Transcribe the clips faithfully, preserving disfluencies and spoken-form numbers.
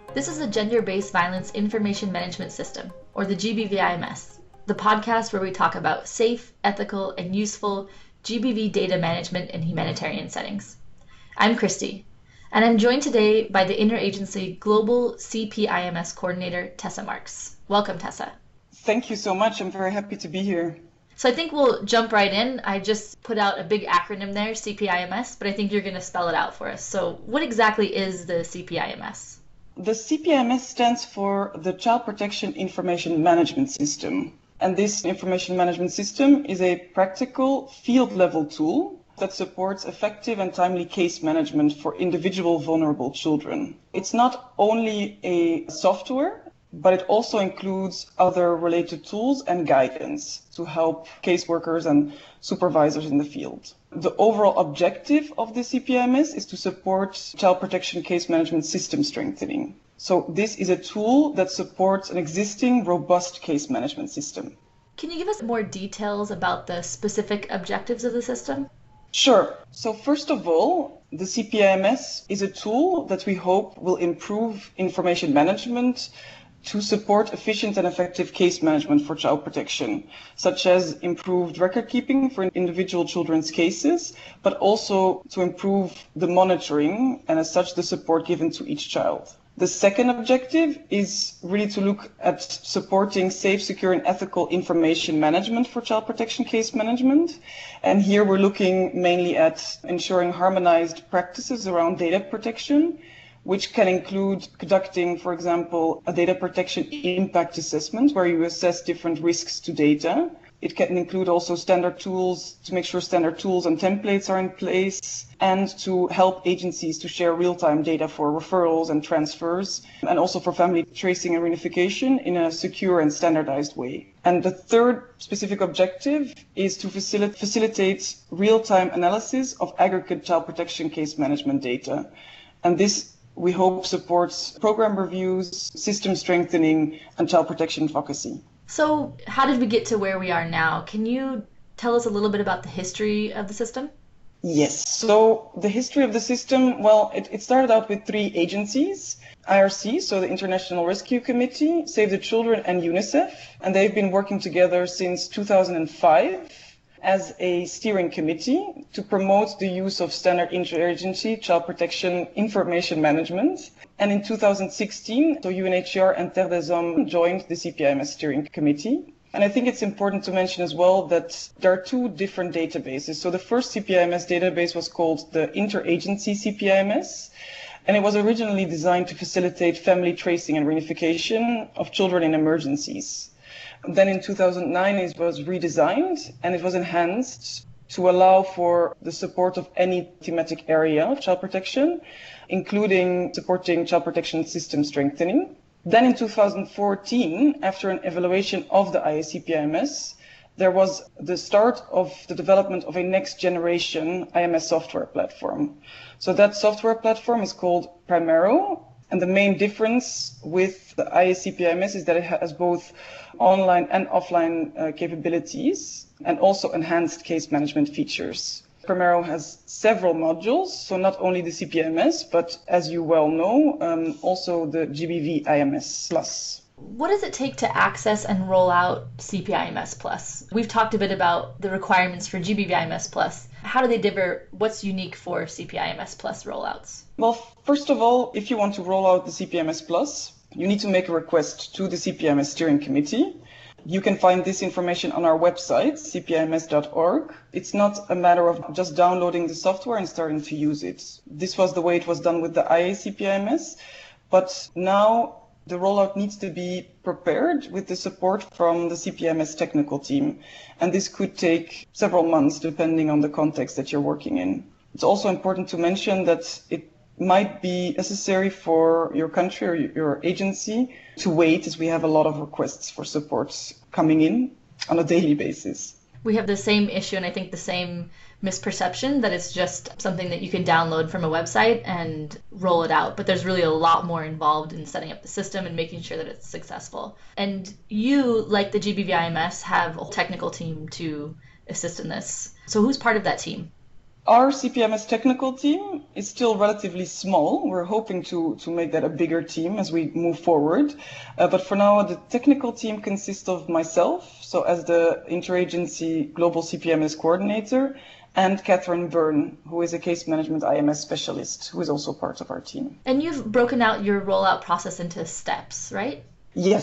This is the Gender-Based Violence Information Management System, or the G B V I M S, the podcast where we talk about safe, ethical, and useful G B V data management in humanitarian settings. I'm Christy, and I'm joined today by the Interagency Global C P I M S Coordinator, Tessa Marks. Welcome, Tessa. Thank you so much. I'm very happy to be here. So I think we'll jump right in. I just put out a big acronym there, C P I M S, but I think you're going to spell it out for us. So what exactly is the C P I M S? The C P I M S stands for the Child Protection Information Management System. And this information management system is a practical field-level tool that supports effective and timely case management for individual vulnerable children. It's not only a software, but it also includes other related tools and guidance to help caseworkers and supervisors in the field. The overall objective of the C P I M S is to support child protection case management system strengthening. So this is a tool that supports an existing robust case management system. Can you give us more details about the specific objectives of the system? Sure. So first of all, the C P I M S is a tool that we hope will improve information management to support efficient and effective case management for child protection, such as improved record keeping for individual children's cases, but also to improve the monitoring and as such the support given to each child. The second objective is really to look at supporting safe, secure, and ethical information management for child protection case management. And here we're looking mainly at ensuring harmonized practices around data protection, which can include conducting, for example, a data protection impact assessment where you assess different risks to data. It can include also standard tools to make sure standard tools and templates are in place, and to help agencies to share real-time data for referrals and transfers, and also for family tracing and reunification in a secure and standardized way. And the third specific objective is to facilitate, facilitate real-time analysis of aggregate child protection case management data. And this, we hope, supports program reviews, system strengthening, and child protection advocacy. So how did we get to where we are now? Can you tell us a little bit about the history of the system? Yes. So the history of the system, well, it, it started out with three agencies, I R C, so the International Rescue Committee, Save the Children, and UNICEF. And they've been working together since two thousand five as a steering committee to promote the use of standard interagency child protection information management. And in two thousand sixteen, so U N H C R and Terre des Hommes joined the C P I M S steering committee. And I think it's important to mention as well that there are two different databases. So the first C P I M S database was called the Interagency C P I M S, and it was originally designed to facilitate family tracing and reunification of children in emergencies. Then in two thousand nine, it was redesigned and it was enhanced to allow for the support of any thematic area of child protection, including supporting child protection system strengthening. Then in two thousand fourteen, after an evaluation of the I C P I M S, there was the start of the development of a next generation I M S software platform. So that software platform is called Primero. And the main difference with the I C P I M S is that it has both online and offline uh, capabilities and also enhanced case management features. Primero has several modules, so not only the C P I M S, but as you well know, um, also the G B V I M S Plus. What does it take to access and roll out C P I M S Plus? We've talked a bit about the requirements for G B V I M S Plus. How do they differ? What's unique for C P I M S Plus rollouts? Well, first of all, if you want to roll out the C P I M S Plus, you need to make a request to the C P I M S steering committee. You can find this information on our website, c p i m s dot org. It's not a matter of just downloading the software and starting to use it. This was the way it was done with the I A C P I M S, but now the rollout needs to be prepared with the support from the C P I M S technical team. And this could take several months depending on the context that you're working in. It's also important to mention that it might be necessary for your country or your agency to wait, as we have a lot of requests for support coming in on a daily basis. We have the same issue, and I think the same misperception that it's just something that you can download from a website and roll it out. But there's really a lot more involved in setting up the system and making sure that it's successful. And you, like the G B V I M S, have a technical team to assist in this. So who's part of that team? Our C P M S technical team is still relatively small. We're hoping to, to make that a bigger team as we move forward. Uh, but for now, the technical team consists of myself, so as the interagency global C P M S coordinator, and Catherine Byrne, who is a case management I M S specialist, who is also part of our team. And you've broken out your rollout process into steps, right? Yes.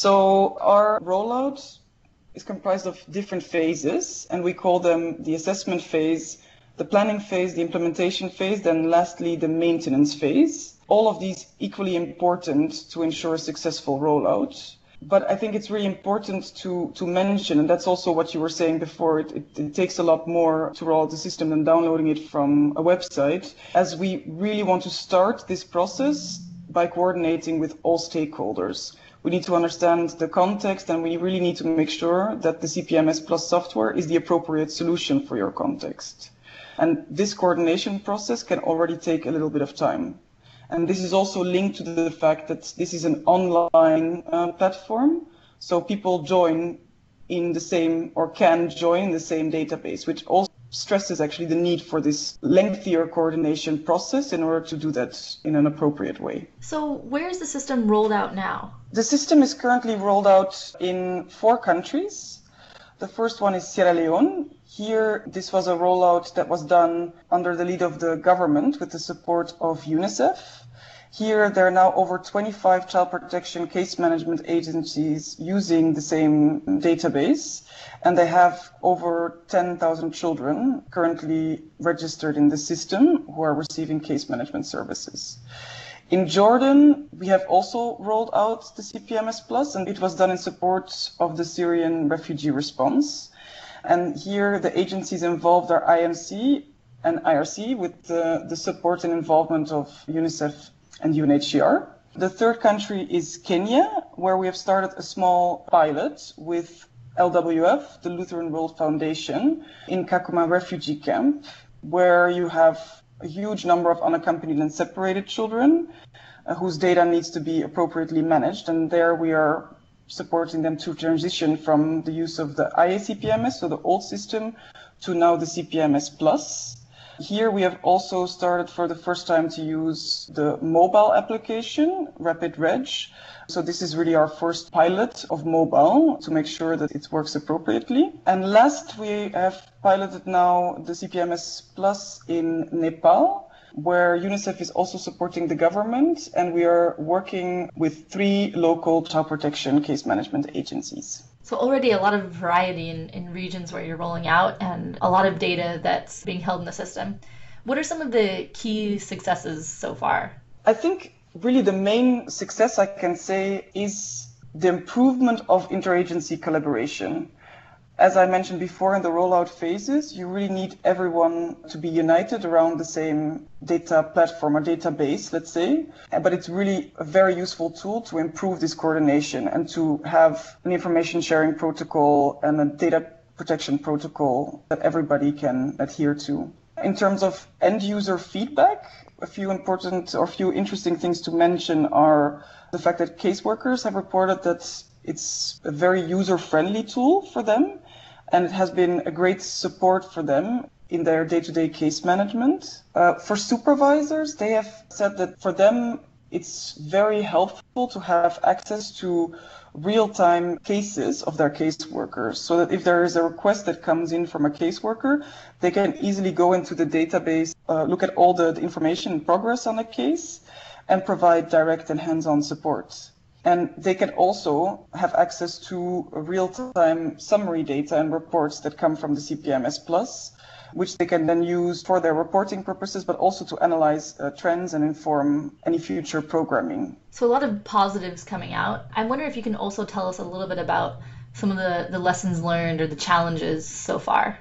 So our rollout is comprised of different phases, and we call them the assessment phase, the planning phase, the implementation phase, then lastly, the maintenance phase. All of these equally important to ensure a successful rollout. But I think it's really important to, to mention, and that's also what you were saying before, it, it, it takes a lot more to roll out the system than downloading it from a website, as we really want to start this process by coordinating with all stakeholders. We need to understand the context, and we really need to make sure that the C P M S Plus software is the appropriate solution for your context. And this coordination process can already take a little bit of time. And this is also linked to the fact that this is an online uh, platform, so people join in the same, or can join the same database, which also stresses actually the need for this lengthier coordination process in order to do that in an appropriate way. So where is the system rolled out now? The system is currently rolled out in four countries. The first one is Sierra Leone. Here, this was a rollout that was done under the lead of the government with the support of UNICEF. Here, there are now over twenty-five child protection case management agencies using the same database, and they have over ten thousand children currently registered in the system who are receiving case management services. In Jordan, we have also rolled out the C P M S Plus, and it was done in support of the Syrian refugee response. And here, the agencies involved are I M C and I R C with the, the support and involvement of UNICEF and U N H C R. The third country is Kenya, where we have started a small pilot with L W F, the Lutheran World Foundation, in Kakuma refugee camp, where you have a huge number of unaccompanied and separated children uh, whose data needs to be appropriately managed. And there we are supporting them to transition from the use of the I A C P M S, so the old system, to now the C P M S Plus. Here we have also started for the first time to use the mobile application, RapidReg. So this is really our first pilot of mobile to make sure that it works appropriately. And last, we have piloted now the C P M S Plus in Nepal, where UNICEF is also supporting the government, and we are working with three local child protection case management agencies. So already a lot of variety in, in regions where you're rolling out and a lot of data that's being held in the system. What are some of the key successes so far? I think really the main success I can say is the improvement of interagency collaboration. As I mentioned before, in the rollout phases, you really need everyone to be united around the same data platform or database, let's say. But it's really a very useful tool to improve this coordination and to have an information sharing protocol and a data protection protocol that everybody can adhere to. In terms of end user feedback, a few important or few interesting things to mention are the fact that caseworkers have reported that it's a very user-friendly tool for them, and it has been a great support for them in their day-to-day case management. Uh, for supervisors, they have said that for them, it's very helpful to have access to real-time cases of their caseworkers, so that if there is a request that comes in from a caseworker, they can easily go into the database, uh, look at all the, the information and progress on the case, and provide direct and hands-on support. And they can also have access to real-time summary data and reports that come from the C P M S Plus, which they can then use for their reporting purposes, but also to analyze uh, trends and inform any future programming. So a lot of positives coming out. I wonder if you can also tell us a little bit about some of the, the lessons learned or the challenges so far.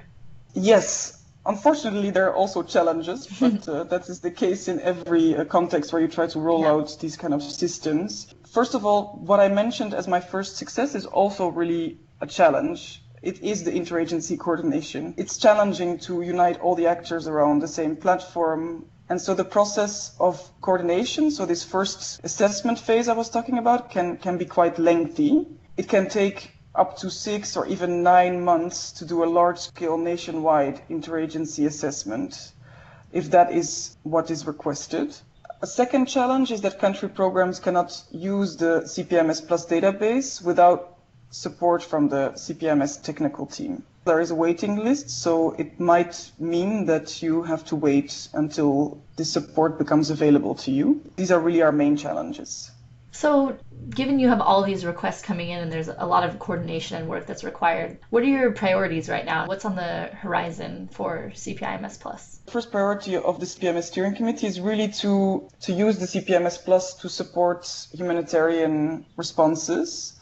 Yes. Unfortunately, there are also challenges, but uh, that is the case in every uh, context where you try to roll yeah. out these kind of systems. First of all, what I mentioned as my first success is also really a challenge. It is the interagency coordination. It's challenging to unite all the actors around the same platform. And so the process of coordination, so this first assessment phase I was talking about, can, can be quite lengthy. It can take up to six or even nine months to do a large-scale nationwide interagency assessment, if that is what is requested. A second challenge is that country programs cannot use the C P I M S Plus database without support from the C P I M S technical team. There is a waiting list, so it might mean that you have to wait until the support becomes available to you. These are really our main challenges. So, given you have all these requests coming in and there's a lot of coordination and work that's required, what are your priorities right now? What's on the horizon for C P I M S Plus? First priority of the C P I M S steering committee is really to, to use the C P I M S Plus to support humanitarian responses.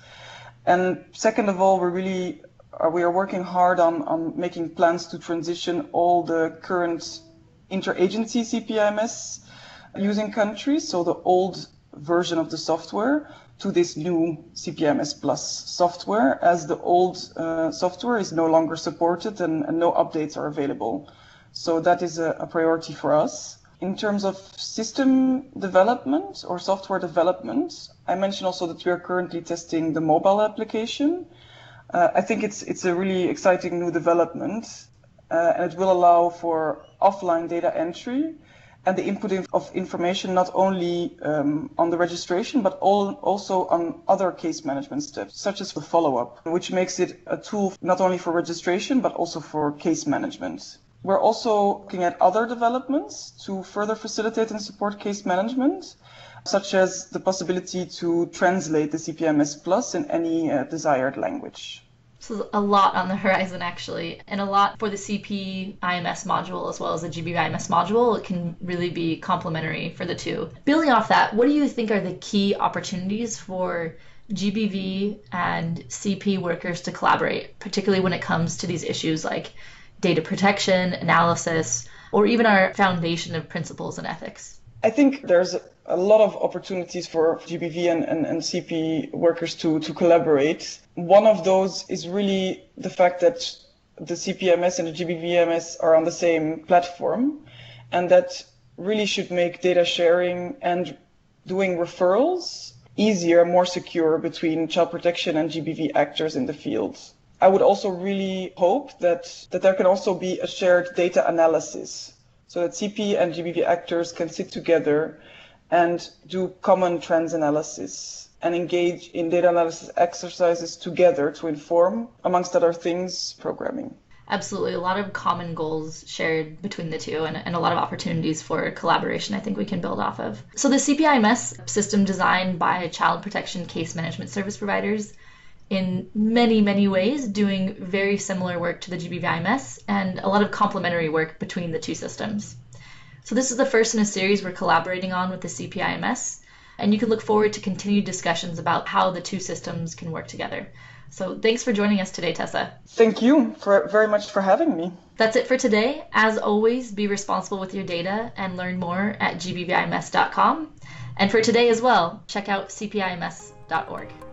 And second of all, we're really uh, we are working hard on, on making plans to transition all the current interagency C P I M S using countries, so the old version of the software, to this new C P I M S Plus software, as the old uh, software is no longer supported and, and no updates are available. So that is a, a priority for us. In terms of system development or software development, I mentioned also that we are currently testing the mobile application. Uh, I think it's it's a really exciting new development, uh, and it will allow for offline data entry and the input of information not only um, on the registration, but all, also on other case management steps, such as the follow-up, which makes it a tool not only for registration, but also for case management. We're also looking at other developments to further facilitate and support case management, such as the possibility to translate the C P I M S Plus in any uh, desired language. So a lot on the horizon, actually, and a lot for the C P I M S module as well as the G B V I M S module. It can really be complementary for the two. Building off that, what do you think are the key opportunities for G B V and C P workers to collaborate, particularly when it comes to these issues like data protection, analysis, or even our foundation of principles and ethics? I think there's a lot of opportunities for G B V and, and, and C P workers to, to collaborate. One of those is really the fact that the C P I M S and the G B V I M S are on the same platform, and that really should make data sharing and doing referrals easier, more secure between child protection and G B V actors in the field. I would also really hope that, that there can also be a shared data analysis, so that C P and G B V actors can sit together and do common trends analysis and engage in data analysis exercises together to inform, amongst other things, programming. Absolutely. A lot of common goals shared between the two, and, and a lot of opportunities for collaboration I think we can build off of. So the C P I M S system, designed by child protection case management service providers, in many, many ways doing very similar work to the G B V I M S, and a lot of complementary work between the two systems. So this is the first in a series we're collaborating on with the C P I M S, and you can look forward to continued discussions about how the two systems can work together. So thanks for joining us today, Tessa. Thank you for, very much for having me. That's it for today. As always, be responsible with your data and learn more at G B V I M S dot com. And for today as well, check out C P I M S dot org.